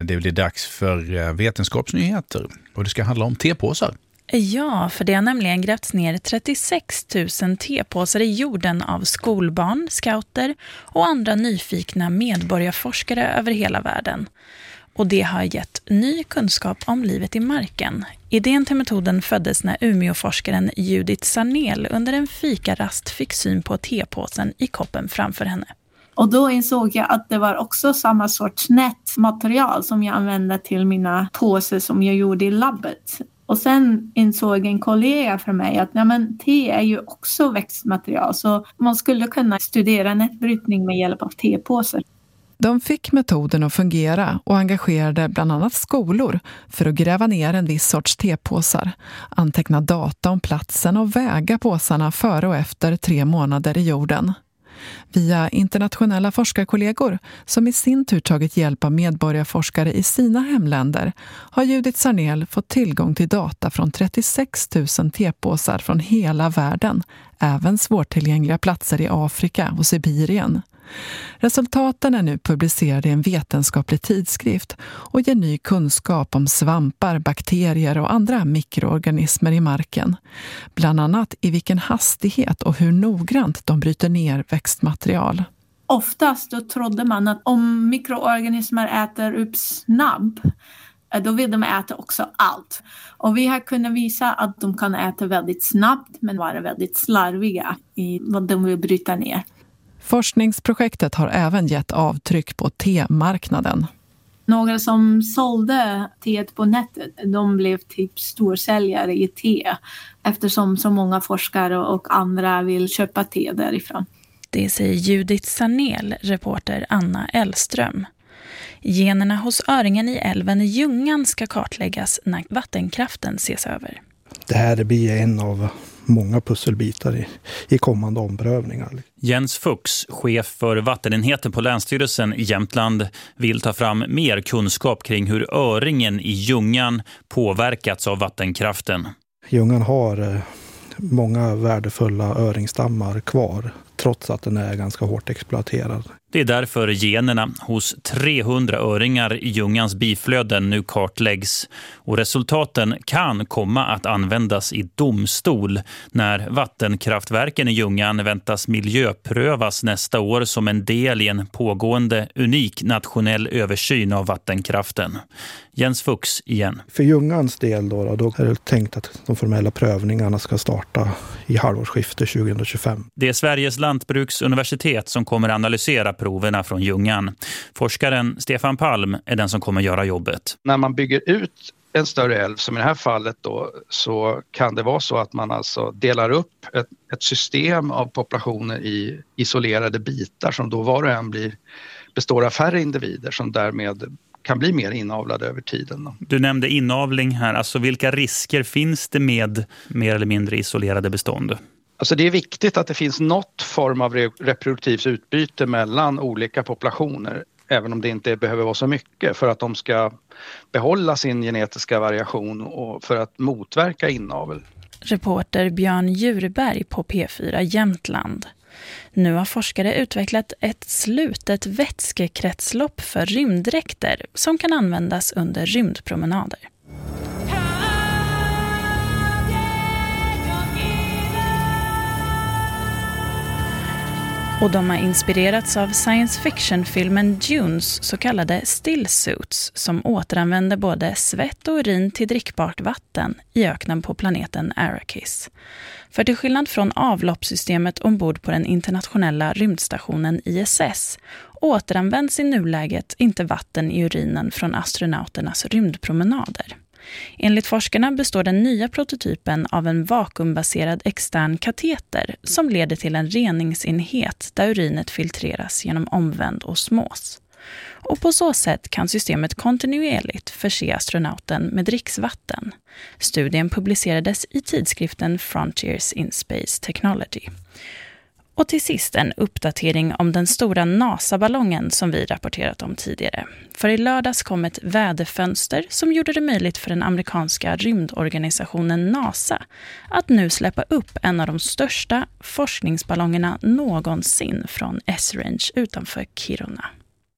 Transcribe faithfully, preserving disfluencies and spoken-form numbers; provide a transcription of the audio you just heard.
det blir dags för vetenskapsnyheter och det ska handla om tepåsar. Ja, för det har nämligen grävts ner trettiosex tusen tepåsar i jorden av skolbarn, scouter och andra nyfikna medborgarforskare över hela världen. Och det har gett ny kunskap om livet i marken. Idén till metoden föddes när Umeåforskaren Judith Sarnél under en fikarast fick syn på tepåsen i koppen framför henne. Och då insåg jag att det var också samma sorts nätmaterial som jag använde till mina påsar som jag gjorde i labbet. Och sen insåg en kollega för mig att ja, men te är ju också växtmaterial, så man skulle kunna studera nätbrytning med hjälp av tepåsar. De fick metoden att fungera och engagerade bland annat skolor för att gräva ner en viss sorts tepåsar, anteckna data om platsen och väga påsarna före och efter tre månader i jorden. Via internationella forskarkollegor som i sin tur tagit hjälp av medborgarforskare i sina hemländer har Judith Sarnél fått tillgång till data från trettiosex tusen tepåsar från hela världen, även svårtillgängliga platser i Afrika och Sibirien. Resultaten är nu publicerade i en vetenskaplig tidskrift och ger ny kunskap om svampar, bakterier och andra mikroorganismer i marken. Bland annat i vilken hastighet och hur noggrant de bryter ner växtmaterial. Oftast då trodde man att om mikroorganismer äter upp snabb, då vill de äta också allt. Och vi har kunnat visa att de kan äta väldigt snabbt men vara väldigt slarviga i vad de vill bryta ner. Forskningsprojektet har även gett avtryck på temarknaden. Några som sålde teet på nätet, de blev typ storsäljare i te eftersom så många forskare och andra vill köpa te därifrån. Det säger Judith Sarnél, reporter Anna Ellström. Generna hos öringen i älven Ljungan ska kartläggas när vattenkraften ses över. Det här blir en av många pusselbitar i, i kommande omprövningar. Jens Fuchs, chef för vattenenheten på Länsstyrelsen i Jämtland, vill ta fram mer kunskap kring hur öringen i Ljungan påverkats av vattenkraften. Ljungan har många värdefulla öringstammar kvar, trots att den är ganska hårt exploaterad. Det är därför generna hos trehundra öringar i Ljungans biflöden nu kartläggs och resultaten kan komma att användas i domstol när vattenkraftverken i Ljungan väntas miljöprövas nästa år som en del i en pågående unik nationell översyn av vattenkraften. Jens Fuchs igen. För Ljungans del då, då är det tänkt att de formella prövningarna ska starta i halvårsskiftet tjugohundratjugofem. Det är Sveriges lantbruksuniversitet som kommer analysera proverna från Ljungan. Forskaren Stefan Palm är den som kommer göra jobbet. När man bygger ut en större älv, som i det här fallet då, så kan det vara så att man alltså delar upp ett, ett system av populationer i isolerade bitar som då var och en blir, består av färre individer som därmed kan bli mer inavlade över tiden. Då. Du nämnde inavling här. Alltså vilka risker finns det med mer eller mindre isolerade bestånd? Alltså det är viktigt att det finns något form av reproduktivt utbyte mellan olika populationer, även om det inte behöver vara så mycket, för att de ska behålla sin genetiska variation och för att motverka inavel. Reporter Björn Djurberg på P fyra Jämtland. Nu har forskare utvecklat ett slutet vätskekretslopp för rymddräkter som kan användas under rymdpromenader. Och de har inspirerats av science fiction-filmen Dunes så kallade stillsuits som återanvänder både svett och urin till drickbart vatten i öknen på planeten Arrakis. För till skillnad från avloppssystemet ombord på den internationella rymdstationen I S S återanvänds i nuläget inte vatten i urinen från astronauternas rymdpromenader. Enligt forskarna består den nya prototypen av en vakuumbaserad extern kateter som leder till en reningsenhet där urinet filtreras genom omvänd osmos. Och på så sätt kan systemet kontinuerligt förse astronauten med dricksvatten. Studien publicerades i tidskriften Frontiers in Space Technology. Och till sist en uppdatering om den stora NASA-ballongen som vi rapporterat om tidigare. För i lördags kom ett väderfönster som gjorde det möjligt för den amerikanska rymdorganisationen NASA att nu släppa upp en av de största forskningsballongerna någonsin från Esrange utanför Kiruna.